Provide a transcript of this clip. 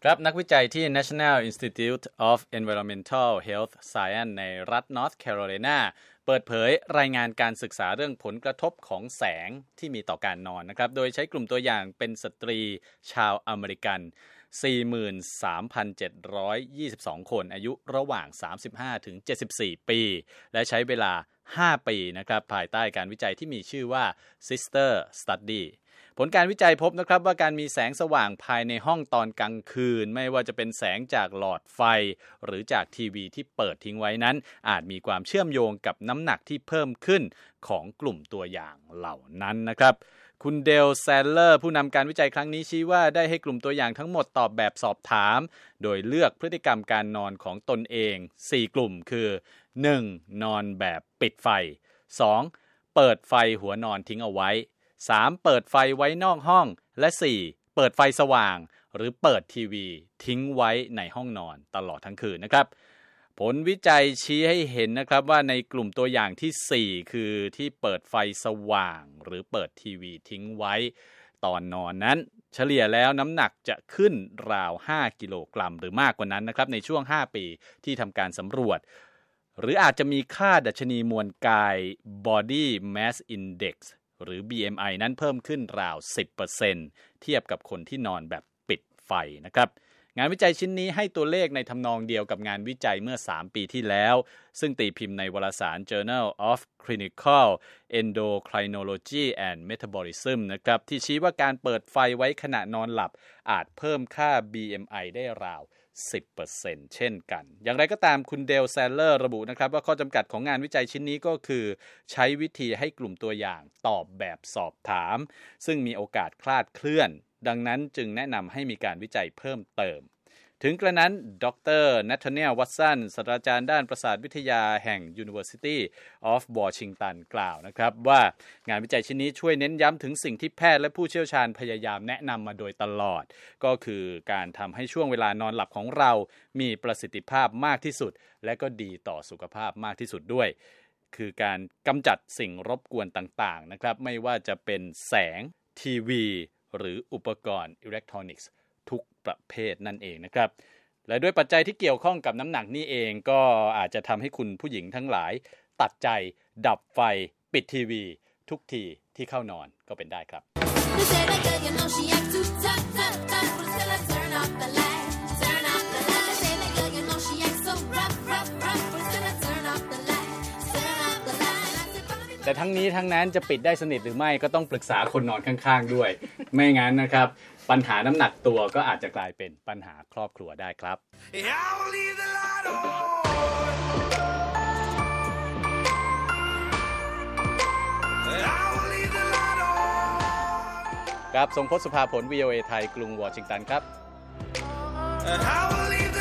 ครับนักวิจัยที่ National Institute of Environmental Health Science ในรัฐ North Carolina เปิดเผยรายงานการศึกษาเรื่องผลกระทบของแสงที่มีต่อการนอนนะครับโดยใช้กลุ่มตัวอย่างเป็นสตรีชาวอเมริกัน 43,722 คนอายุระหว่าง 35-74 ปีและใช้เวลา 5 ปีนะครับภายใต้การวิจัยที่มีชื่อว่า Sister Studyผลการวิจัยพบนะครับว่าการมีแสงสว่างภายในห้องตอนกลางคืนไม่ว่าจะเป็นแสงจากหลอดไฟหรือจากทีวีที่เปิดทิ้งไว้นั้นอาจมีความเชื่อมโยงกับน้ำหนักที่เพิ่มขึ้นของกลุ่มตัวอย่างเหล่านั้นนะครับคุณเดลแซลเลอร์ผู้นำการวิจัยครั้งนี้ชี้ว่าได้ให้กลุ่มตัวอย่างทั้งหมดตอบแบบสอบถามโดยเลือกพฤติกรรมการนอนของตนเอง4กลุ่มคือ 1. นอนแบบปิดไฟ 2. เปิดไฟหัวนอนทิ้งเอาไว้3. เปิดไฟไว้นอกห้องและ 4. เปิดไฟสว่างหรือเปิดทีวีทิ้งไว้ในห้องนอนตลอดทั้งคืนนะครับผลวิจัยชี้ให้เห็นนะครับว่าในกลุ่มตัวอย่างที่4คือที่เปิดไฟสว่างหรือเปิดทีวีทิ้งไว้ตอนนอนนั้นเฉลี่ยแล้วน้ำหนักจะขึ้นราว5กิโลกรัมหรือมากกว่านั้นนะครับในช่วง5ปีที่ทำการสำรวจหรืออาจจะมีค่าดัชนีมวลกาย Body Mass Indexหรือ BMI นั้นเพิ่มขึ้นราว 10% เทียบกับคนที่นอนแบบปิดไฟนะครับงานวิจัยชิ้นนี้ให้ตัวเลขในทำนองเดียวกับงานวิจัยเมื่อ3ปีที่แล้วซึ่งตีพิมพ์ในวารสาร Journal of Clinical Endocrinology and Metabolism นะครับที่ชี้ว่าการเปิดไฟไว้ขณะนอนหลับอาจเพิ่มค่า BMI ได้ราว10% เช่นกันอย่างไรก็ตามคุณเดลแซลเลอร์ระบุนะครับว่าข้อจำกัดของงานวิจัยชิ้นนี้ก็คือใช้วิธีให้กลุ่มตัวอย่างตอบแบบสอบถามซึ่งมีโอกาสคลาดเคลื่อนดังนั้นจึงแนะนำให้มีการวิจัยเพิ่มเติมถึงกระนั้นดร. Nathaniel Watson ศาสตราจารย์ด้านประสาทวิทยาแห่ง University of Washington กล่าวนะครับว่างานวิจัยชิ้นนี้ช่วยเน้นย้ำถึงสิ่งที่แพทย์และผู้เชี่ยวชาญพยายามแนะนำมาโดยตลอดก็คือการทำให้ช่วงเวลานอนหลับของเรามีประสิทธิภาพมากที่สุดและก็ดีต่อสุขภาพมากที่สุดด้วยคือการกำจัดสิ่งรบกวนต่างๆนะครับไม่ว่าจะเป็นแสงทีวีหรืออุปกรณ์อิเล็กทรอนิกส์ทุกประเภทนั่นเองนะครับและด้วยปัจจัยที่เกี่ยวข้องกับน้ำหนักนี่เองก็อาจจะทำให้คุณผู้หญิงทั้งหลายตัดใจดับไฟปิดทีวีทุกทีที่เข้านอนก็เป็นได้ครับแต่ทั้งนี้ทั้งนั้นจะปิดได้สนิทหรือไม่ก็ต้องปรึกษาคนนอนข้างๆด้วยไม่งั้นนะครับปัญหาน้ำหนักตัวก็อาจจะกลายเป็นปัญหาครอบครัวได้ครับครับทรงพจน์ สุภาผล VOA ไทยกรุงวอชิงตันครับ